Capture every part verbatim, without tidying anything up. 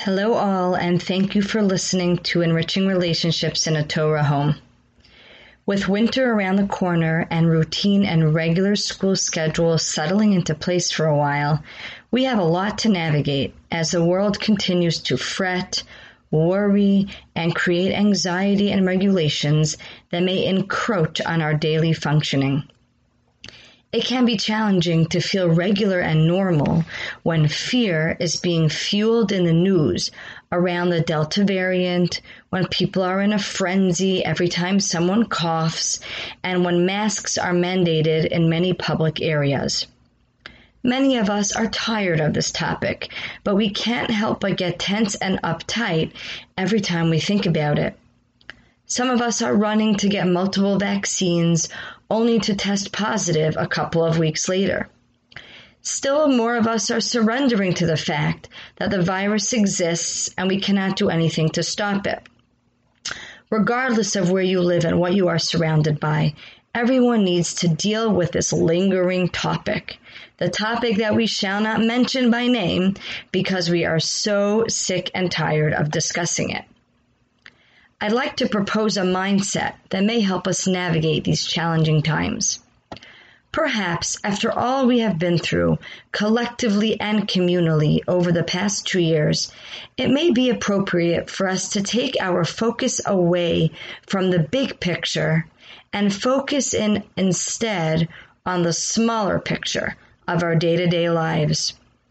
Hello all, and thank you for listening to Enriching Relationships in a Torah Home. With winter around the corner and routine and regular school schedules settling into place for a while, we have a lot to navigate as the world continues to fret, worry, and create anxiety and regulations that may encroach on our daily functioning. It can be challenging to feel regular and normal when fear is being fueled in the news around the Delta variant, when people are in a frenzy every time someone coughs, and when masks are mandated in many public areas. Many of us are tired of this topic, but we can't help but get tense and uptight every time we think about it. Some of us are running to get multiple vaccines only to test positive a couple of weeks later. Still, more of us are surrendering to the fact that the virus exists and we cannot do anything to stop it. Regardless of where you live and what you are surrounded by, everyone needs to deal with this lingering topic, the topic that we shall not mention by name because we are so sick and tired of discussing it. I'd like to propose a mindset that may help us navigate these challenging times. Perhaps, after all we have been through, collectively and communally over the past two years, it may be appropriate for us to take our focus away from the big picture and focus in instead on the smaller picture of our day-to-day lives.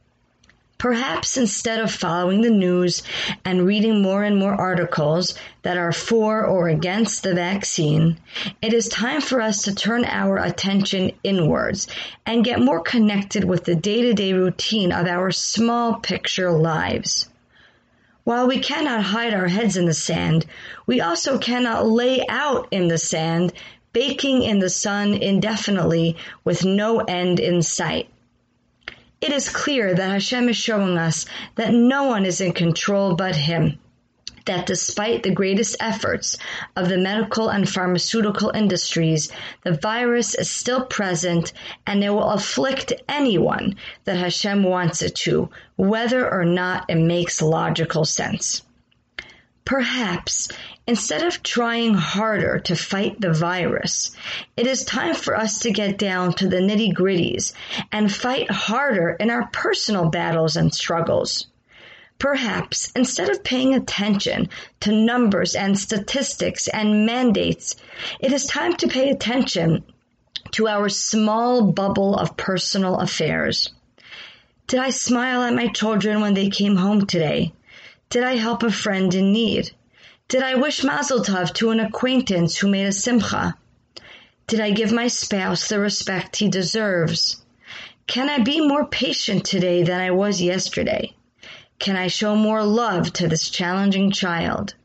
Perhaps instead of following the news and reading more and more articles that are for or against the vaccine, it is time for us to turn our attention inwards and get more connected with the day-to-day routine of our small picture lives. While we cannot hide our heads in the sand, we also cannot lay out in the sand, baking in the sun indefinitely with no end in sight. It is clear that Hashem is showing us that no one is in control but Him, that despite the greatest efforts of the medical and pharmaceutical industries, the virus is still present and it will afflict anyone that Hashem wants it to, whether or not it makes logical sense. Perhaps, instead of trying harder to fight the virus, it is time for us to get down to the nitty-gritties and fight harder in our personal battles and struggles. Perhaps, instead of paying attention to numbers and statistics and mandates, it is time to pay attention to our small bubble of personal affairs. Did I smile at my children when they came home today? Did I help a friend in need? Did I wish Mazel Tov to an acquaintance who made a simcha? Did I give my spouse the respect he deserves? Can I be more patient today than I was yesterday? Can I show more love to this challenging child?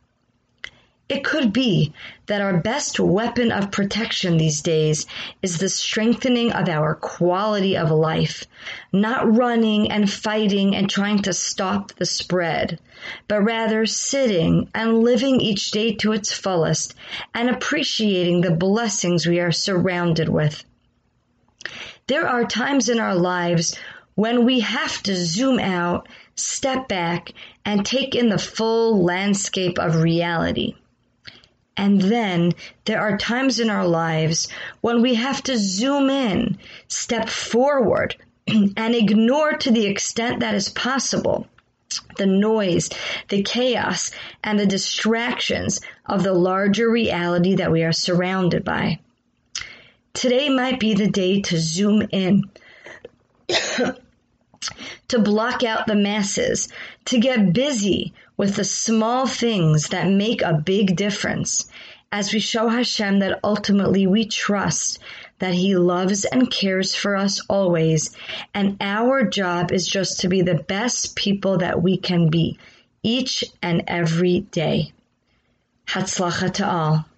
It could be that our best weapon of protection these days is the strengthening of our quality of life, not running and fighting and trying to stop the spread, but rather sitting and living each day to its fullest and appreciating the blessings we are surrounded with. There are times in our lives when we have to zoom out, step back, and take in the full landscape of reality. And then there are times in our lives when we have to zoom in, step forward, and ignore to the extent that is possible the noise, the chaos, and the distractions of the larger reality that we are surrounded by. Today might be the day to zoom in, to block out the masses, to get busy with the small things that make a big difference, as we show Hashem that ultimately we trust that He loves and cares for us always, and our job is just to be the best people that we can be, each and every day. Hatzlacha to all.